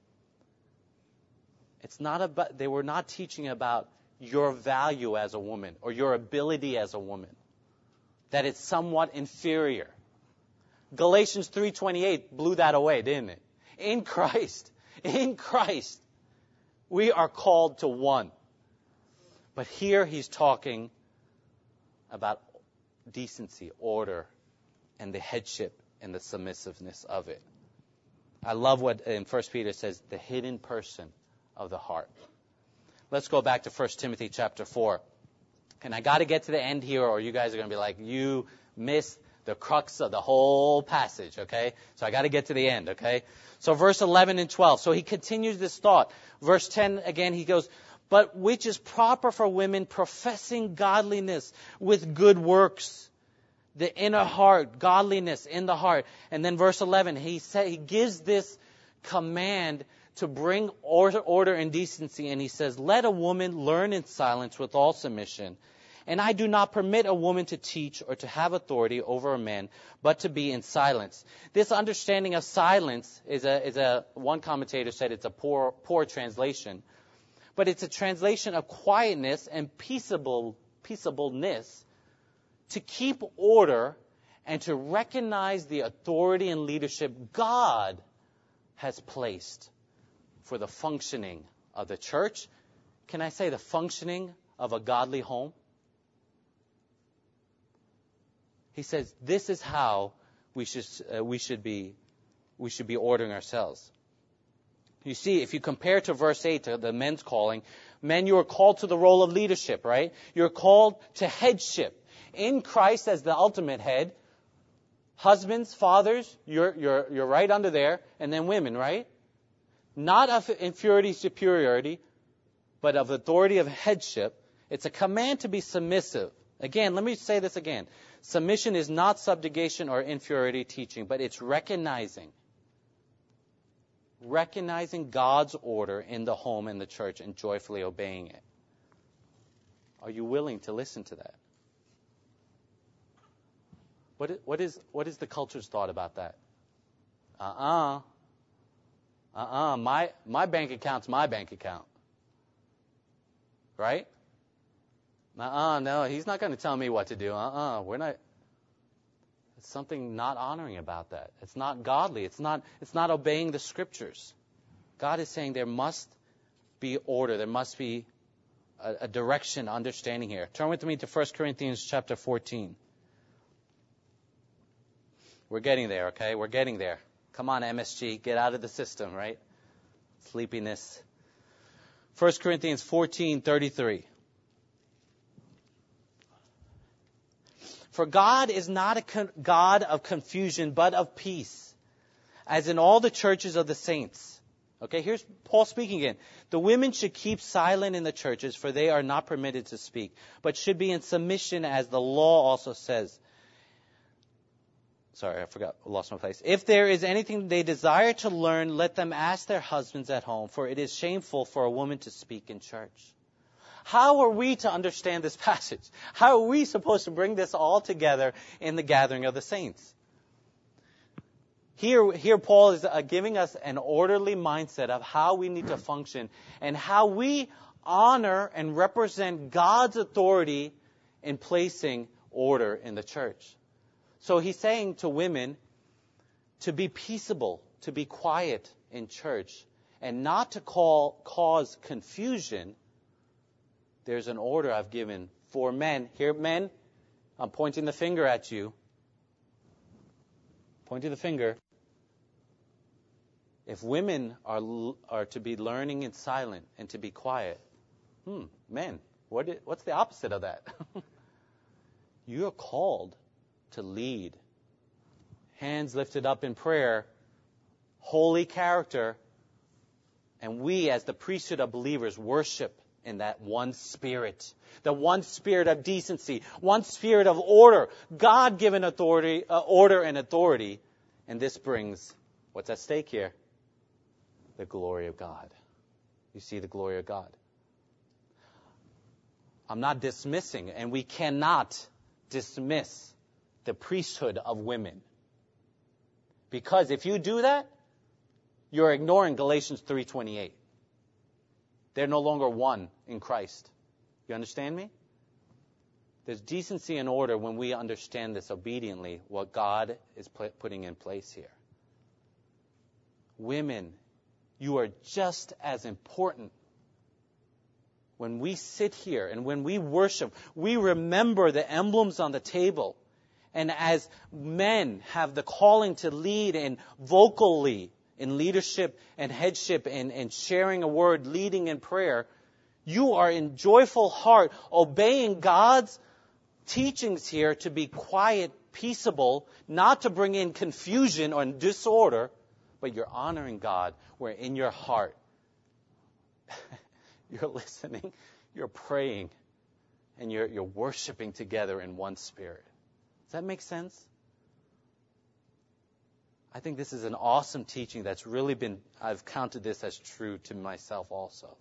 It's not about, they were not teaching about your value as a woman or your ability as a woman, that it's somewhat inferior. Galatians three twenty-eight blew that away, didn't it? In Christ, in Christ, we are called to one. But here he's talking about decency, order, and the headship and the submissiveness of it. I love what in First Peter says, the hidden person of the heart. Let's go back to First Timothy chapter four. And I got to get to the end here, or you guys are going to be like, you missed the crux of the whole passage, okay? So I got to get to the end, okay? So verse eleven and twelve. So he continues this thought. Verse ten, again, he goes, but which is proper for women professing godliness with good works. The inner heart, godliness in the heart. And then verse eleven, he say, he gives this command to bring order, order and decency. And he says, let a woman learn in silence with all submission. And I do not permit a woman to teach or to have authority over a man, but to be in silence. This understanding of silence is a, is a, one commentator said it's a poor, poor translation. But it's a translation of quietness and peaceable, peaceableness to keep order and to recognize the authority and leadership God has placed for the functioning of the church. Can I say the functioning of a godly home? He says this is how we should uh, we should be we should be ordering ourselves. You see, if you compare to verse eight, to the men's calling, men, you are called to the role of leadership, right? You're called to headship in Christ as the ultimate head. Husbands, fathers, you're you're you're right under there, and then women, right? Not of inferiority, superiority, but of authority of headship. It's a command to be submissive. Again, let me say this again. Submission is not subjugation or inferiority teaching, but it's recognizing, recognizing God's order in the home and the church and joyfully obeying it. Are you willing to listen to that? What is, what is, what is the culture's thought about that? Uh-uh. Uh-uh, my my bank account's my bank account. Right? Uh-uh, no, he's not going to tell me what to do. Uh-uh, we're not. It's something not honoring about that. It's not godly. It's not it's not obeying the scriptures. God is saying there must be order. There must be a, a direction, understanding here. Turn with me to First Corinthians chapter fourteen. We're getting there, okay? We're getting there. Come on, M S G, get out of the system, right? Sleepiness. First Corinthians fourteen thirty-three. For God is not a con- God of confusion, but of peace, as in all the churches of the saints. Okay, here's Paul speaking again. The women should keep silent in the churches, for they are not permitted to speak, but should be in submission, as the law also says. Sorry, I forgot, I lost my place. If there is anything they desire to learn, let them ask their husbands at home, for it is shameful for a woman to speak in church. How are we to understand this passage? How are we supposed to bring this all together in the gathering of the saints? Here, here Paul is uh, giving us an orderly mindset of how we need to function and how we honor and represent God's authority in placing order in the church. So he's saying to women to be peaceable, to be quiet in church, and not to call, cause confusion. There's an order I've given for men. Here, men, I'm pointing the finger at you. Pointing the finger. If women are are to be learning in silent and to be quiet, hmm, men, what is, what's the opposite of that? You are called to lead. Hands lifted up in prayer, holy character, and we as the priesthood of believers worship in that one spirit, the one spirit of decency, one spirit of order, God-given authority, uh, order and authority, and this brings what's at stake here? The glory of God. You see the glory of God. I'm not dismissing, and we cannot dismiss the priesthood of women. Because if you do that, you're ignoring Galatians three twenty-eight. They're no longer one in Christ. You understand me? There's decency and order when we understand this obediently, what God is putting in place here. Women, you are just as important. When we sit here and when we worship, we remember the emblems on the table. And as men have the calling to lead and vocally in leadership and headship and, and sharing a word, leading in prayer, you are in joyful heart obeying God's teachings here to be quiet, peaceable, not to bring in confusion or disorder, but you're honoring God where in your heart you're listening, you're praying, and you're, you're worshiping together in one spirit. Does that make sense? I think this is an awesome teaching that's really been, I've counted this as true to myself also.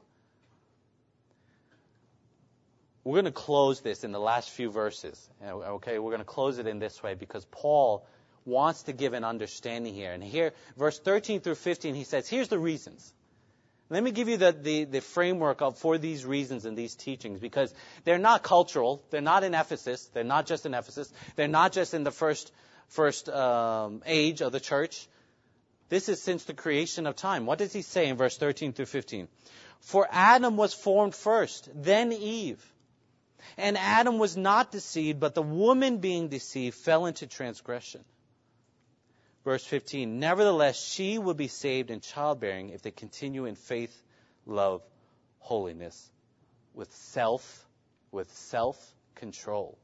We're going to close this in the last few verses. Okay, we're going to close it in this way because Paul wants to give an understanding here. And here, verse thirteen through fifteen, he says, here's the reasons. Let me give you the, the, the framework of, for these reasons and these teachings, because they're not cultural. They're not in Ephesus. They're not just in Ephesus. They're not just in the first first um, age of the church. This is since the creation of time. What does he say in verse thirteen through fifteen? For Adam was formed first, then Eve. And Adam was not deceived, but the woman being deceived fell into transgression. Verse fifteen, nevertheless, she will be saved in childbearing if they continue in faith, love, holiness, with self, with self-control.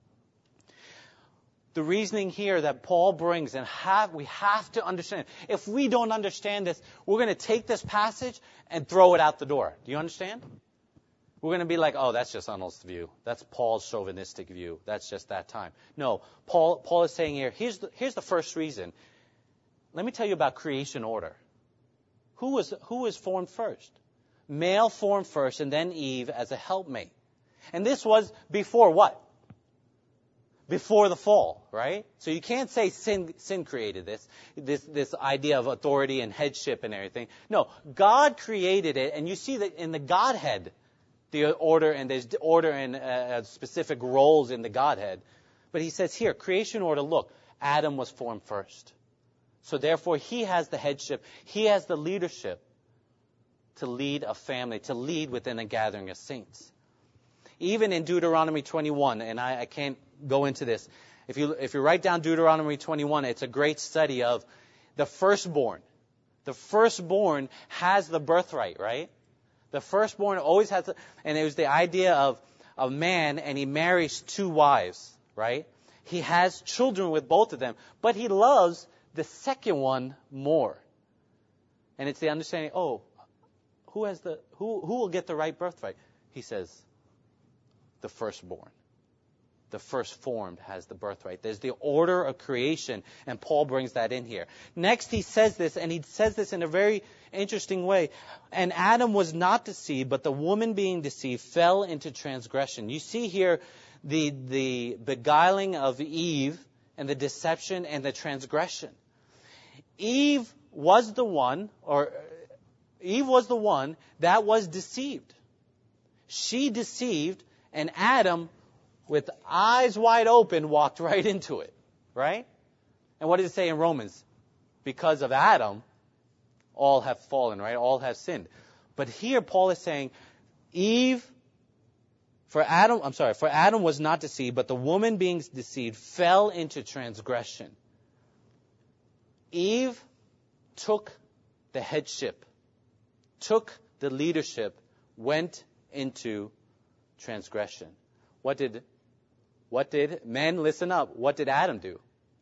The reasoning here that Paul brings, and have, we have to understand. If we don't understand this, we're going to take this passage and throw it out the door. Do you understand? We're going to be like, oh, that's just Arnold's view. That's Paul's chauvinistic view. That's just that time. No, Paul, Paul is saying here, here's the, here's the first reason. Let me tell you about creation order. Who was, who was formed first? Male formed first, and then Eve as a helpmate. And this was before what? Before the fall, right? So you can't say sin, sin created this, this, this idea of authority and headship and everything. No, God created it, and you see that in the Godhead, the order, and there's order and uh, specific roles in the Godhead. But he says here, creation order, look, Adam was formed first. So therefore, he has the headship, he has the leadership to lead a family, to lead within a gathering of saints. Even in Deuteronomy twenty-one, and I, I can't go into this. If you if you write down Deuteronomy twenty-one, it's a great study of the firstborn. The firstborn has the birthright, right? The firstborn always has, the, and it was the idea of a man, and he marries two wives, right? He has children with both of them, but he loves the second one more. And it's the understanding, oh, who has the who who will get the right birthright? He says, the firstborn. The first formed has the birthright. There's the order of creation, and Paul brings that in here. Next, he says this, and he says this in a very interesting way. And Adam was not deceived, but the woman being deceived fell into transgression. You see here the, the beguiling of Eve and the deception and the transgression. Eve was the one, or Eve was the one that was deceived. She deceived, and Adam, with eyes wide open, walked right into it, right? And what does it say in Romans? Because of Adam, all have fallen, right? All have sinned. But here Paul is saying, Eve, for Adam, I'm sorry, for Adam was not deceived, but the woman being deceived fell into transgression. Eve took the headship, took the leadership, went into transgression. What did What did, men, listen up, what did Adam do?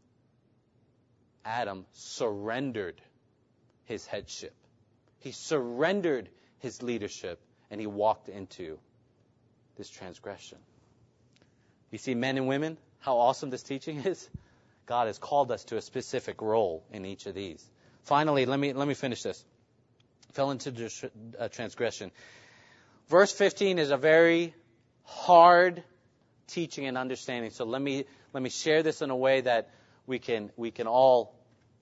Adam surrendered his headship. He surrendered his leadership, and he walked into this transgression. You see, men and women, how awesome this teaching is? God has called us to a specific role in each of these. Finally, let me let me finish this. Fell into transgression. Verse fifteen is a very hard teaching and understanding. So let me let me share this in a way that we can we can all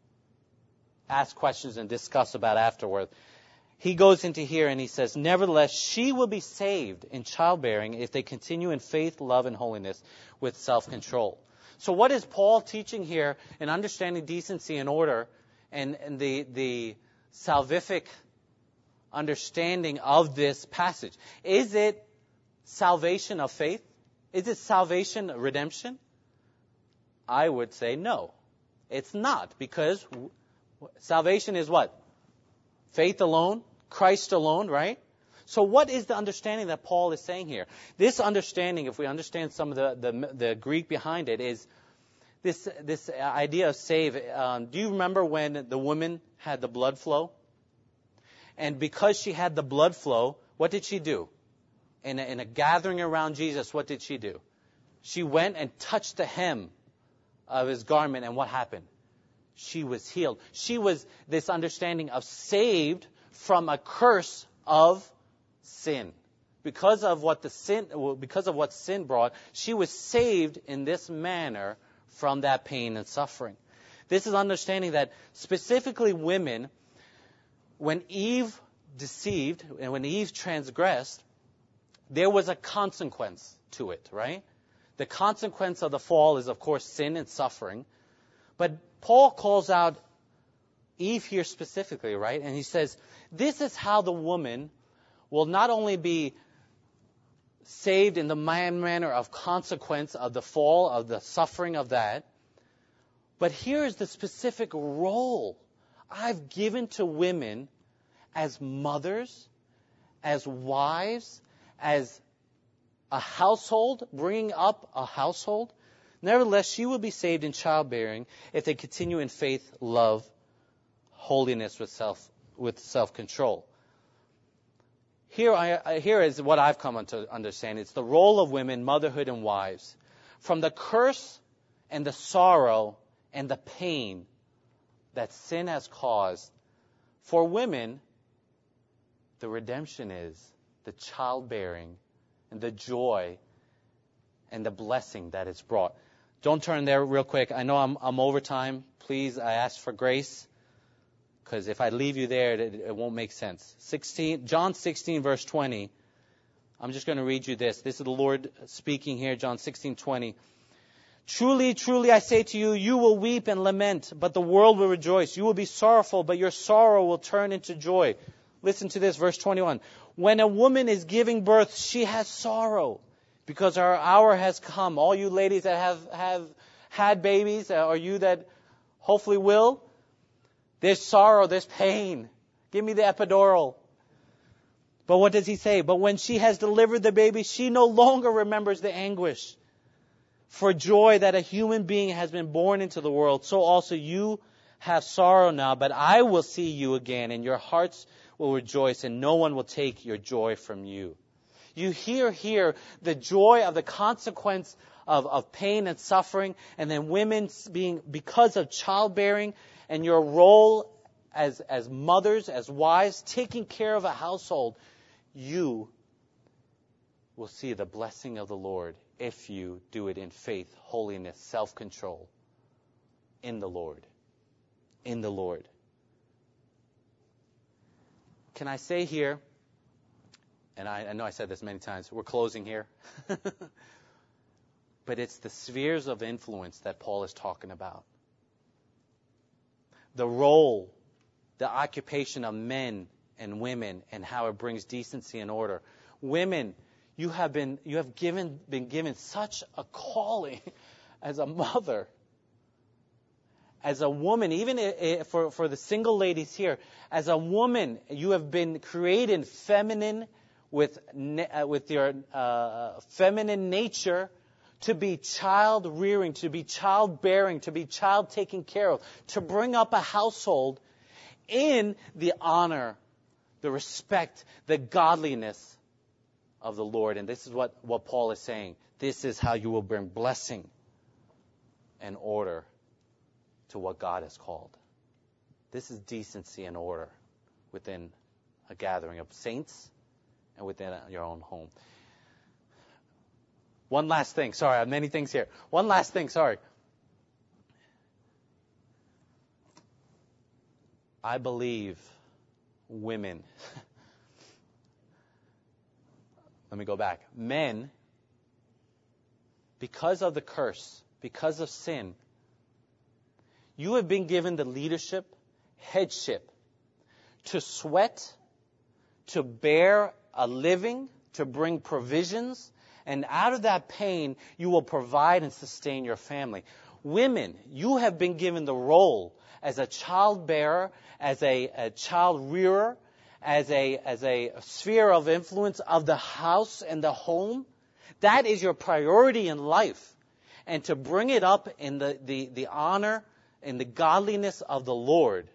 ask questions and discuss about afterward. He goes into here and he says, nevertheless, she will be saved in childbearing if they continue in faith, love, and holiness with self-control. So what is Paul teaching here in understanding decency and order and, and the, the salvific understanding of this passage? Is it salvation of faith? Is it salvation, redemption? I would say no. It's not, because salvation is what? Faith alone, Christ alone, right? So what is the understanding that Paul is saying here? This understanding, if we understand some of the, the, the Greek behind it, is this, this idea of save. Um, do you remember when the woman had the blood flow? And because she had the blood flow, what did she do? In a, in a gathering around Jesus, what did she do? She went and touched the hem of his garment, and what happened? She was healed. She was this understanding of saved from a curse of sin. Because of what the sin, because of what sin brought, she was saved in this manner from that pain and suffering. This is understanding that specifically women, when Eve deceived and when Eve transgressed, there was a consequence to it, right? The consequence of the fall is, of course, sin and suffering. But Paul calls out Eve here specifically, right? And he says, this is how the woman will not only be saved in the manner of consequence of the fall, of the suffering of that, but here is the specific role I've given to women as mothers, as wives, as a household, bringing up a household. Nevertheless, she will be saved in childbearing if they continue in faith, love, holiness with self with self-control. Here, I, here is what I've come to understand. It's the role of women, motherhood, and wives. From the curse and the sorrow and the pain that sin has caused, for women, the redemption is the childbearing and the joy and the blessing that it's brought. Don't turn there real quick. I know I'm, I'm over time. Please, I ask for grace, because if I leave you there, it, it won't make sense. sixteen, John sixteen, verse twenty. I'm just going to read you this. This is the Lord speaking here, John sixteen, twenty. Truly, truly, I say to you, you will weep and lament, but the world will rejoice. You will be sorrowful, but your sorrow will turn into joy. Listen to this, verse twenty-one. When a woman is giving birth, she has sorrow, because our hour has come. All you ladies that have, have had babies, or you that hopefully will, there's sorrow, there's pain. Give me the epidural. But what does he say? But when she has delivered the baby, she no longer remembers the anguish for joy that a human being has been born into the world. So also you have sorrow now, but I will see you again, and your hearts will rejoice, and no one will take your joy from you. You hear here the joy of the consequence of, of pain and suffering, and then women being, because of childbearing, and your role as, as mothers, as wives, taking care of a household, you will see the blessing of the Lord if you do it in faith, holiness, self-control, in the Lord. In the Lord. Can I say here, and I, I know I said this many times, we're closing here, but it's the spheres of influence that Paul is talking about. The role, the occupation of men and women, and how it brings decency and order. Women, you have been you have given been given such a calling as a mother, as a woman, even for, for the single ladies here, as a woman, you have been created feminine with, uh, with your uh, feminine nature to be child rearing, to be child bearing, to be child taken care of, to bring up a household in the honor, the respect, the godliness of the Lord. And this is what, what Paul is saying. This is how you will bring blessing and order to what God has called. This is decency and order within a gathering of saints and within your own home. One last thing. Sorry, I have many things here. One last thing. Sorry. I believe women. Let me go back. Men, because of the curse, because of sin, you have been given the leadership, headship, to sweat, to bear a living, to bring provisions, and out of that pain, you will provide and sustain your family. Women, you have been given the role as a child bearer, as a, a child rearer, as a, as a sphere of influence of the house and the home. That is your priority in life. And to bring it up in the, the, the honor and the godliness of the Lord,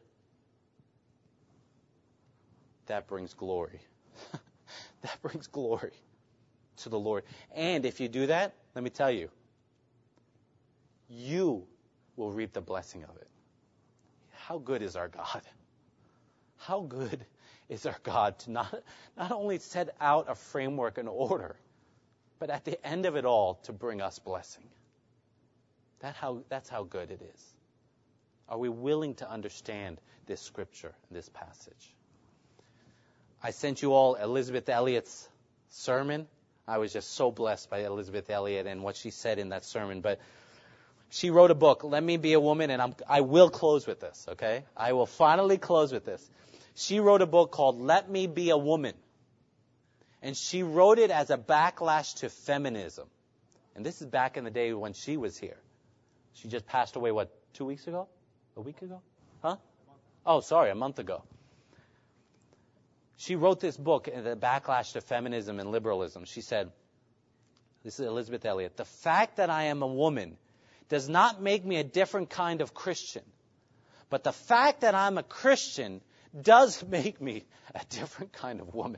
that brings glory. That brings glory to the Lord. And if you do that, let me tell you, you will reap the blessing of it. How good is our God? How good is our God to not, not only set out a framework and order, but at the end of it all, to bring us blessing. That how, that's how good it is. Are we willing to understand this scripture, this passage? I sent you all Elizabeth Elliot's sermon. I was just so blessed by Elizabeth Elliot and what she said in that sermon. But she wrote a book, Let Me Be a Woman, and I'm, I will close with this, okay? I will finally close with this. She wrote a book called Let Me Be a Woman. And she wrote it as a backlash to feminism. And this is back in the day when she was here. She just passed away, what, two weeks ago? A week ago? Huh? Oh, sorry, a month ago. She wrote this book, The Backlash to Feminism and Liberalism. She said, this is Elizabeth Elliot, the fact that I am a woman does not make me a different kind of Christian. But the fact that I'm a Christian does make me a different kind of woman.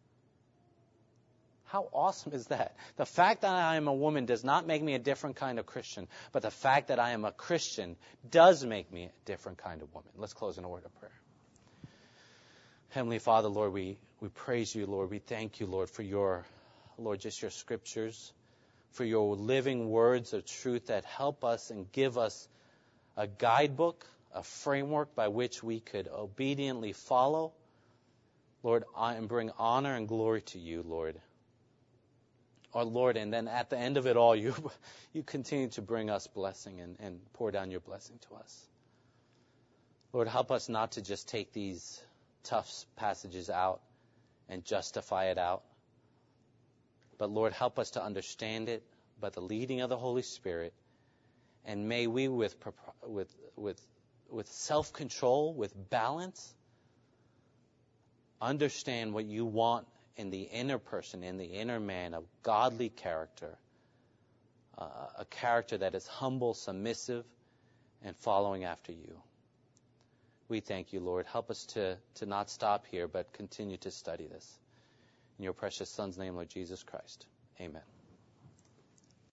How awesome is that? The fact that I am a woman does not make me a different kind of Christian, but the fact that I am a Christian does make me a different kind of woman. Let's close in a word of prayer. Heavenly Father, Lord, we, we praise you, Lord. We thank you, Lord, for your, Lord, just your scriptures, for your living words of truth that help us and give us a guidebook, a framework by which we could obediently follow, Lord, and bring honor and glory to you, Lord. Our Lord, and then at the end of it all, you you continue to bring us blessing and, and pour down your blessing to us. Lord, help us not to just take these tough passages out and justify it out. But Lord, help us to understand it by the leading of the Holy Spirit. And may we, with with with with self-control, with balance, understand what you want in the inner person, in the inner man, a godly character, uh, a character that is humble, submissive, and following after you. we thank you, Lord. Help us to, to not stop here, but continue to study this. In your precious Son's name, Lord Jesus Christ. Amen.